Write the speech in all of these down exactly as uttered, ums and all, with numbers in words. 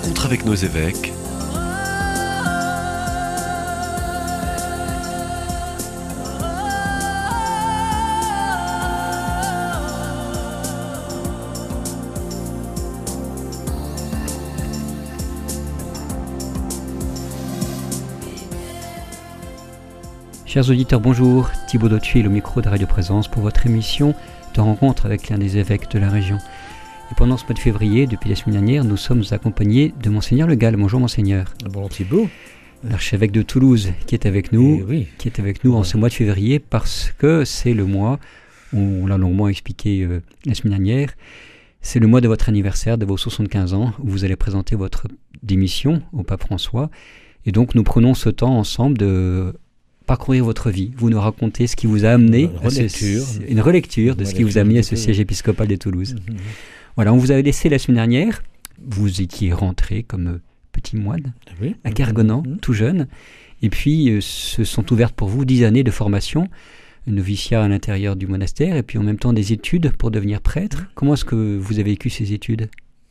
rencontre avec nos évêques. Chers auditeurs, bonjour. Thibaut Dautuil au micro de Radio Présence pour votre émission de rencontre avec l'un des évêques de la région. Et pendant ce mois de février, depuis la semaine dernière, nous sommes accompagnés de Monseigneur Le Gall. Bonjour Monseigneur. Bonjour Thibaut. L'archevêque de Toulouse qui est avec nous, Eh oui. qui est avec nous en ce mois de février parce que c'est le mois, où on l'a longuement expliqué euh, la semaine dernière, c'est le mois de votre anniversaire, de vos soixante-quinze ans, où vous allez présenter votre démission au pape François. Et donc nous prenons ce temps ensemble de parcourir votre vie. Vous nous racontez ce qui vous a amené une à relecture, ce, une relecture de une ce qui vous a amené à ce relecture. siège épiscopal de Toulouse. Mm-hmm. Voilà, on vous avait laissé la semaine dernière. Vous étiez rentré comme euh, petit moine Oui. à Kergonan, Mm-hmm. tout jeune. Et puis euh, se sont ouvertes pour vous dix années de formation, un noviciat à l'intérieur du monastère, et puis en même temps des études pour devenir prêtre. Comment est-ce que vous avez vécu ces études ?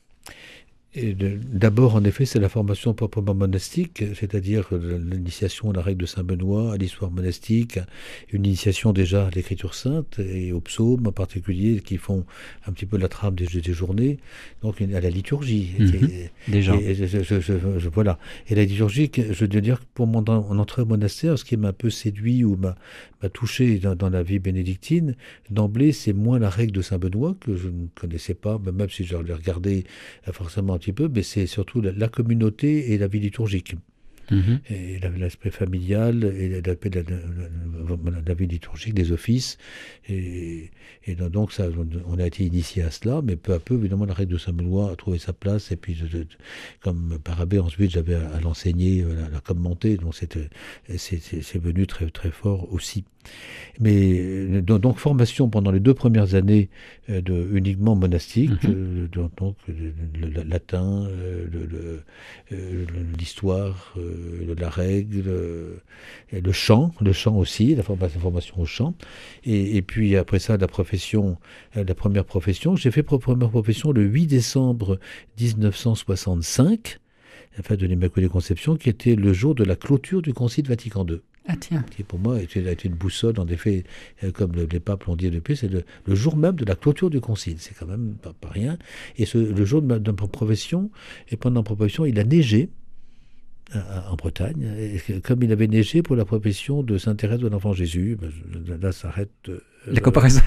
Et de- d'abord, en effet, c'est la formation proprement monastique, c'est-à-dire euh, l'initiation à la règle de Saint-Benoît, à l'histoire monastique, une initiation déjà à l'écriture sainte et aux psaumes en particulier, qui font un petit peu la trame des, des journées, donc une- à la liturgie. Mhm. Et- Déjà. Et, je, je- je- je- je- voilà. Et la liturgie, que- je dois dire que pour mon en- en entrée au monastère, ce qui m'a un peu séduit ou m'a m'a touché dans, dans la vie bénédictine, d'emblée, c'est moins la règle de Saint-Benoît, que je ne connaissais pas, mais même si je l'ai regardé euh, forcément un petit peu, mais c'est surtout la, la communauté et la vie liturgique. Mhm. Et la- l'aspect familial et l'aspect de la, de la- de la vie liturgique, des offices. Et, et donc, ça, on a été initié à cela, mais peu à peu, évidemment, la règle de Saint-Benoît a trouvé sa place. Et puis, de- de- comme par abbé, ensuite, j'avais à, à l'enseigner, euh, la, la commenter. Donc, c'était, c'est, c'est, c'est venu très, très fort aussi. Mais euh, donc, donc, formation pendant les deux premières années euh, de, uniquement monastique, Mhm. euh, donc, donc, le, le- le latin, euh, le, le- euh, l'histoire, euh, la règle, euh, et le chant, le chant aussi, la formation, la formation au chant. Et, et puis après ça, la profession, euh, la première profession. J'ai fait ma première profession le huit décembre dix-neuf cent soixante-cinq, la fête de l'Immaculée Conception, qui était le jour de la clôture du Concile Vatican deux. Ah tiens. Qui pour moi était, a été une boussole, en effet, euh, comme le- les papes l'ont dit depuis, c'est le, le jour même de la clôture du concile. C'est quand même pas, pas rien. Et ce, le jour de ma, de ma profession, et pendant ma profession, il a neigé euh, en Bretagne, et que- comme il avait neigé pour la profession de Sainte Thérèse de l'Enfant Jésus. Ben, je- là, ça arrête. euh, La comparaison.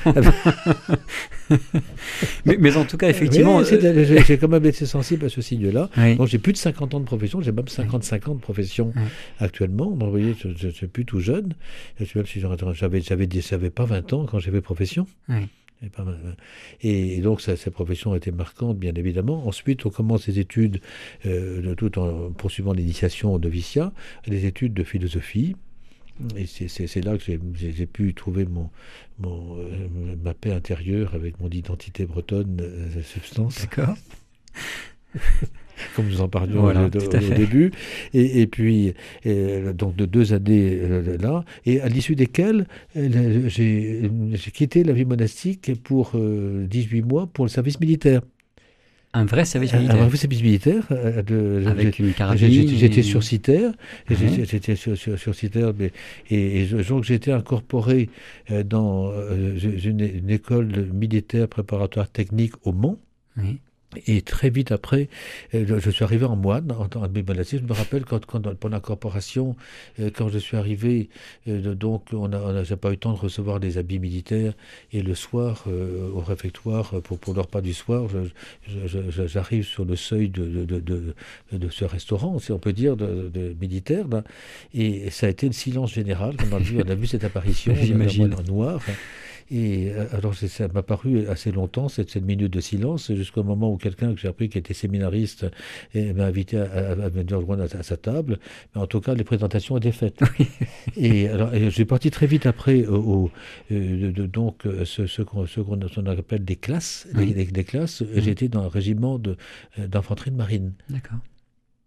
mais, mais en tout cas, effectivement... oui, c'est- euh, j'ai, j'ai quand même été sensible à ce signe-là. oui. Donc j'ai plus de cinquante ans de profession, j'ai même cinquante-cinq ans de profession Ouais. actuellement. Donc vous voyez, je ne suis plus tout jeune. Et même si j'aurais- j'avais, j'avais, dit- j'avais pas vingt ans quand j'ai fait profession. Oui. Et, pas, et donc ça, ces professions ont été marquantes, bien évidemment. Ensuite, on commence les études, euh, de- tout en poursuivant l'initiation au noviciat, les études de philosophie. Et c'est, c'est, c'est là que j'ai, j'ai, j'ai pu trouver mon, mon, euh, ma paix intérieure avec mon identité bretonne euh, substance. D'accord. Comme nous en parlions Voilà, au, tout au- à au fait. début. Et, et puis, euh, donc de deux années euh, là, et à l'issue desquelles euh, j'ai, j'ai quitté la vie monastique pour euh, dix-huit mois pour le service militaire. Un vrai service Un militaire. vrai service militaire. euh, de- Avec une j'ai- carabine. J'étais, j'étais et- sur Citer, et Ouais. j'étais, j'étais sur, sur, sur Citer, mais, et, et je- donc j'ai été incorporé euh, dans euh, une, une école militaire préparatoire technique au Mans. Oui. Et très vite après, euh, je, je suis arrivé en moine, en tant que monastique. Je me rappelle quand, quand dans- pendant l'incorporation, euh, quand je suis arrivé, euh, donc on a, on a- j'ai pas eu le temps de recevoir les habits militaires. Et le soir, euh, au réfectoire, pour, pour le repas du soir, je- je- je- je- j'arrive sur le seuil de, de, de, de, de ce restaurant, si on peut dire, de, de militaire. Là, et ça a été le silence général. On a vu, on a vu cette apparition, J'imagine. en noir. Et euh, alors, c'est- ça m'a paru assez longtemps, cette, cette minute de silence, jusqu'au moment où quelqu'un que j'ai appris qui était séminariste et m'a invité à, à, à venir rejoindre à, à sa table. Mais en tout cas, les présentations étaient faites. Et alors, et j'ai parti très vite après au, au, euh, de, de- donc euh, ce, ce qu'on ce qu'on on appelle des classes. Oui. Des, des- des classes. Oui. J'étais dans un régiment de, euh, d'infanterie de marine. D'accord.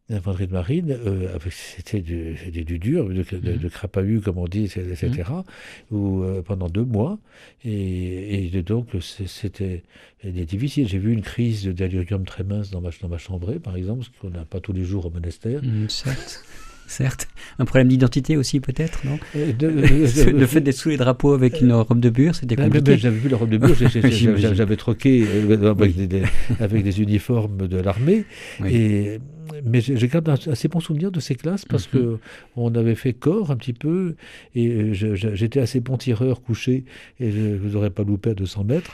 L'infanterie de marine, euh, avec- c'était du, c'était du dur, de, de, de crapahut, comme on dit, et cetera, où, euh, pendant deux mois. Et, et de- donc, c'est- c'était c'était difficile. J'ai vu une crise de delirium très mince dans ma, dans ma chambrée, par exemple, ce qu'on n'a pas tous les jours au monastère. Mm, certes. Certes. Un problème d'identité aussi, peut-être, non? Et de- de- Le fait d'être sous les drapeaux avec une robe de bure, c'était Ah, mais- compliqué. mais J'avais vu la robe de bure, j'ai- j'ai- j'ai- J'imagine. j'avais j'avais troqué euh, avec, Oui. des, des- avec des uniformes de l'armée. Oui. Et, mais je, je garde un assez bon souvenir de ces classes parce Mhm. que on avait fait corps un petit peu et je- je- j'étais assez bon tireur couché et je ne vous aurais pas loupé à deux cents mètres.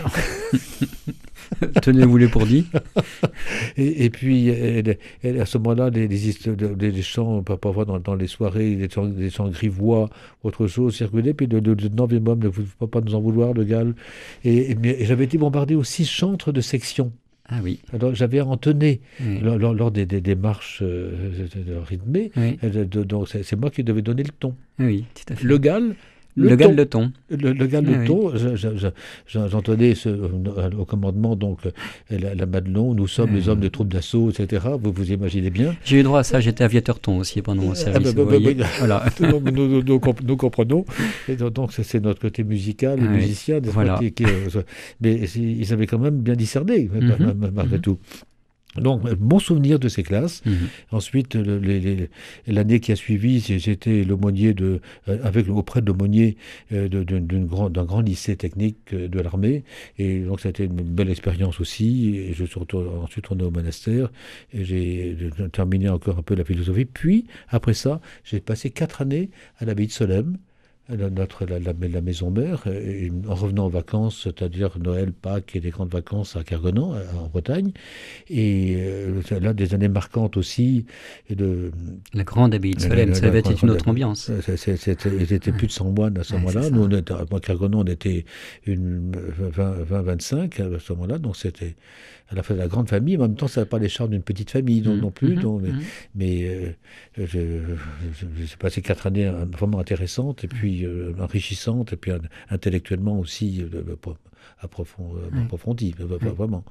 Tenez-vous-les pour dit. Et, et puis elle- elle- à ce moment-là, les, les, histo- les- les chants, parfois dans, dans les soirées, les chants, les chants grivois, autre chose circulaient. Puis le le lieutenant Vimom ne faut pas nous en vouloir, de Galles. Et, et- mais j'avais été bombardé aussi chantre de section. Ah oui. Alors j'avais entonné Oui. lors, lors- lors des, des- des marches euh, de- de- rythmées. Oui. Euh, de- de- donc c'est c'est moi qui devais donner le ton. Oui, tout à fait. Le Galles, Le, le, gars ton. le ton. Le, le Galles, Ah le oui. ton. je- je- je- je- J'entonnais ce- euh, au commandement donc euh, la, la Madelon. Nous sommes Ah les oui. hommes de troupes d'assaut, et cetera. Vous vous imaginez bien. J'ai eu droit à ça, j'étais aviateur ton aussi pendant mon Ah, service. bah, vous bah, voyez. bah, Voilà. nous, nous- nous- nous comp- nous comprenons. Et donc, donc, ça, c'est notre côté musical, et Ah oui. musicien. n'est-ce pas, Voilà. qui- qui, euh, mais c'est- ils avaient quand même bien discerné, Mhm. ma- ma- malgré Mhm. tout. Donc, euh, bon souvenir de ces classes. Mhm. Ensuite, le- les- les- l'année qui a suivi, j'ai- j'étais l'aumônier de, euh, avec auprès de l'aumônier euh, de- de- d'une grand- d'un grand lycée technique euh, de l'armée. Et donc, ça a été une belle expérience aussi. Et je suis retourné- ensuite retourné au monastère et j'ai j'ai terminé encore un peu la philosophie. Puis, après ça, j'ai passé quatre années à l'abbaye de Solesmes, la, notre, la, la- la maison mère, et en revenant en vacances, c'est-à-dire Noël, Pâques et les grandes vacances à Kergonan, en Bretagne. Et euh, là, des années marquantes aussi. Et de, La grande abbaye de La- Solesmes, la- ça la devait être grande- une autre ambiance. Euh, c'est- c'est- c'était- Ils étaient plus de cent moines à ce Ouais, moment-là. c'est ça. Nous, on était, à Kergonan, on était une vingt vingt-cinq à ce moment-là. Donc, c'était à la fin de la grande famille. Mais en même temps, ça n'a pas les charmes d'une petite famille non, Mhm. non plus. Mhm. donc, mais Mhm. mais euh, je- je- j'ai passé quatre années euh, vraiment intéressantes et puis euh, enrichissantes et puis euh, intellectuellement aussi euh, apro- approfond- euh, Oui. approfondies, euh, Oui. vraiment.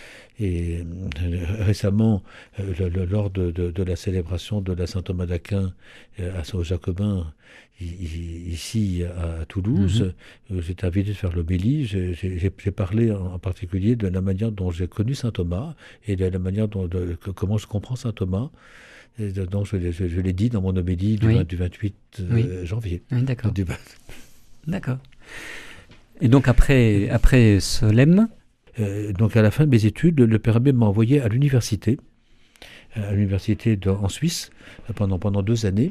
Et euh, récemment, euh, le- le- lors de, de- de la célébration de la Saint-Thomas d'Aquin euh, à Saint-Jacobin, i- i- ici à, à Toulouse, euh, j'étais invité de faire l'homélie. J'ai j'ai- j'ai parlé en, en particulier de la manière dont j'ai connu Saint-Thomas et de la manière dont de- que- comment je comprends Saint-Thomas. Et de- donc je, l'ai- je- je l'ai dit dans mon homélie du, Oui. vingt- du vingt-huit euh, Oui. janvier. Oui, d'accord. Du- D'accord. Et donc après, après Solesmes, Euh, donc à la fin de mes études, le père abbé m'a envoyé à l'université, à l'université de- en Suisse, euh, pendant, pendant deux années.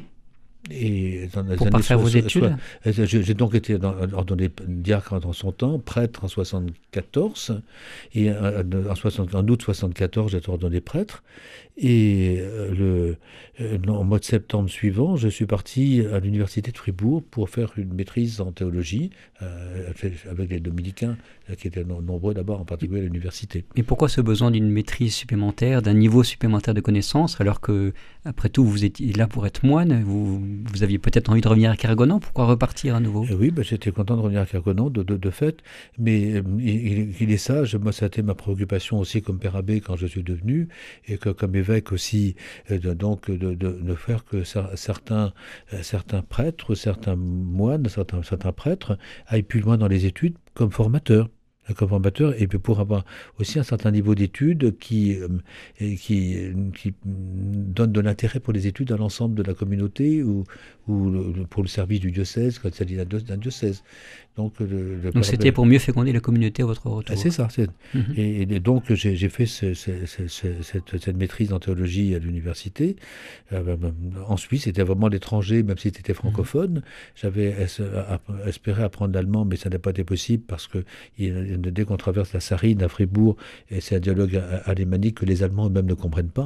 Et dans les pour années parfaire vos soix- études. soix- euh, J'ai j'ai donc été dans- ordonné diacre dans son temps, prêtre en soixante-quatorze, et euh, en, soixante en août soixante-quatorze, j'ai été ordonné prêtre. Et euh, le, euh, non, au mois de septembre suivant, je suis parti à l'université de Fribourg pour faire une maîtrise en théologie euh, avec les dominicains euh, qui étaient no- nombreux d'abord, en particulier à l'université. Mais pourquoi ce besoin d'une maîtrise supplémentaire, d'un niveau supplémentaire de connaissances, alors que, après tout, vous étiez là pour être moine, vous, vous aviez peut-être envie de revenir à Kergonan, pourquoi repartir à nouveau? Euh, Oui, ben, j'étais content de revenir à Kergonan, de, de, de fait, mais euh, il, il est sage, moi ça a été ma préoccupation aussi comme père abbé quand je suis devenu, et que comme évêque aussi, euh, de, donc de, de, de faire que cer- certains, euh, certains prêtres, certains moines, certains, certains prêtres aillent plus loin dans les études comme formateurs. Comme formateur, et puis pour avoir aussi un certain niveau d'études qui, euh, et qui, qui donne de l'intérêt pour les études à l'ensemble de la communauté ou, ou le- pour le service du diocèse quand il s'agit d'un dio- d'un diocèse. Donc, le, le Donc c'était père- pour mieux féconder la communauté à votre retour. Ah, c'est ça. c'est- Mhm. Et, et donc j'ai j'ai fait ce- ce- ce- ce- cette, cette maîtrise en théologie à l'université. Euh, en Suisse, c'était vraiment l'étranger, même si c'était francophone. J'avais es- a- espéré apprendre l'allemand, mais ça n'a pas été possible parce que il- dès qu'on traverse la Sarine à Fribourg, et c'est un dialogue a- alémanique que les Allemands eux-mêmes ne comprennent pas.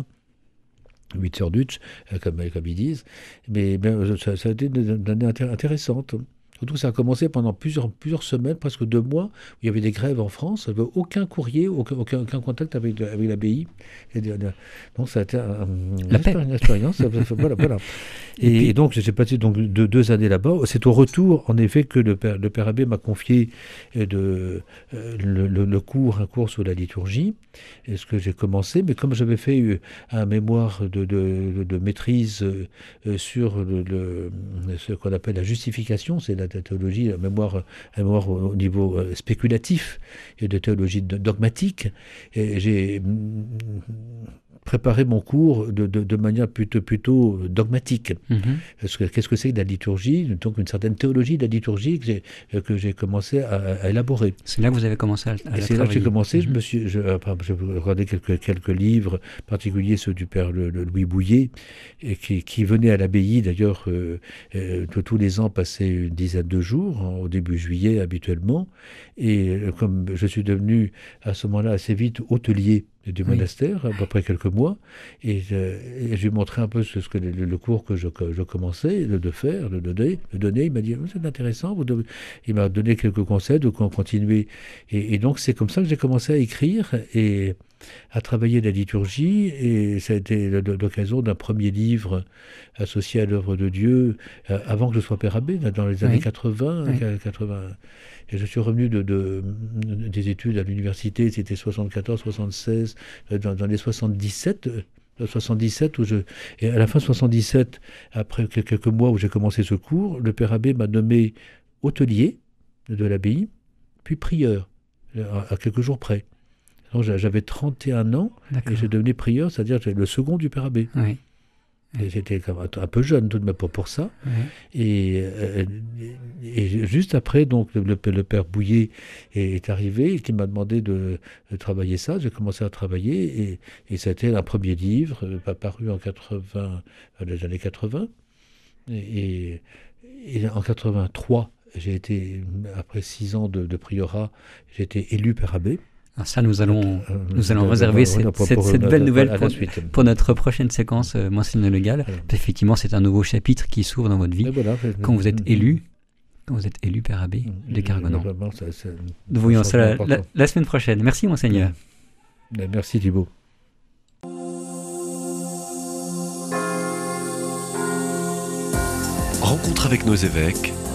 Huit heures Dutch, euh, comme, comme ils disent. Mais, mais, euh, ça, ça a été une, une année intér- intéressante. Surtout que ça a commencé pendant plusieurs, plusieurs semaines, presque deux mois, où il y avait des grèves en France. Il n'y avait aucun courrier, aucun, aucun, aucun contact avec, avec l'abbaye. Donc ça a été un, La une, une expérience. voilà, voilà. Et, et, puis, et donc j'ai passé donc deux, deux années là-bas. C'est au retour, en effet, que le père, le père abbé m'a confié de, euh, le, le, le cours, un cours sur la liturgie, et ce que j'ai commencé. Mais comme j'avais fait un mémoire de, de, de maîtrise euh, sur le, le, ce qu'on appelle la justification, c'est la théologie, la mémoire, la mémoire au niveau spéculatif et de théologie dogmatique. Et j'ai préparé mon cours de, de, de manière plutôt, plutôt dogmatique. Mm-hmm. Parce que, qu'est-ce que c'est que la liturgie? Donc une certaine théologie de la liturgie que j'ai, que j'ai commencé à, à élaborer. C'est là que vous avez commencé à, à et travailler. C'est là que j'ai commencé. Mm-hmm. Je me suis, je, je regardais quelques, quelques livres, en particulier ceux du père le, le Louis Bouillet, et qui, qui venait à l'abbaye d'ailleurs euh, euh, tous les ans passer une dizaine de jours, hein, au début juillet habituellement. Et euh, comme je suis devenu à ce moment-là assez vite hôtelier du oui. monastère, à peu près quelques mois, et, euh, et je lui ai montré un peu ce, ce que le, le cours que je, que je commençais de, de faire, de donner, de donner. Il m'a dit, c'est intéressant, vous devez... il m'a donné quelques conseils de continuer. Et, et donc c'est comme ça que j'ai commencé à écrire et à travailler la liturgie, et ça a été l'occasion d'un premier livre associé à l'œuvre de Dieu, euh, avant que je sois père abbé, dans les années oui. quatre-vingts, oui. quatre-vingts. Et je suis revenu de, de, des études à l'université, c'était soixante-quatorze, soixante-seize, dans, dans les soixante-dix-sept, soixante-dix-sept où je, et à la fin soixante-dix-sept, après quelques mois où j'ai commencé ce cours, le père abbé m'a nommé hôtelier de l'abbaye, puis prieur, à, à quelques jours près. Donc j'avais trente et un ans, d'accord. Et je devenais prieur, c'est-à-dire le second du père abbé. Oui. Et j'étais un peu jeune tout de même pour ça. Oui. Et, euh, et juste après, donc, le, le père Bouillet est arrivé et qui m'a demandé de, de travailler ça. J'ai commencé à travailler et, et ça a été un premier livre, euh, paru en quatre-vingts, euh, les années quatre-vingts. Et, et en quatre-vingt-trois, j'ai été, après six ans de, de prieurrat, j'ai été élu père abbé. Alors ça, nous allons, euh, nous allons réserver cette, pour, cette, cette belle nouvelle pour, pour notre prochaine séquence, euh, Monseigneur Le Gall. Alors. Effectivement, c'est un nouveau chapitre qui s'ouvre dans votre vie. Voilà, quand vous êtes élu, quand vous êtes élu père abbé de Kergonan. Nous voyons ça la, la, la semaine prochaine. Merci, Monseigneur. Merci, Thibault. Rencontre avec nos évêques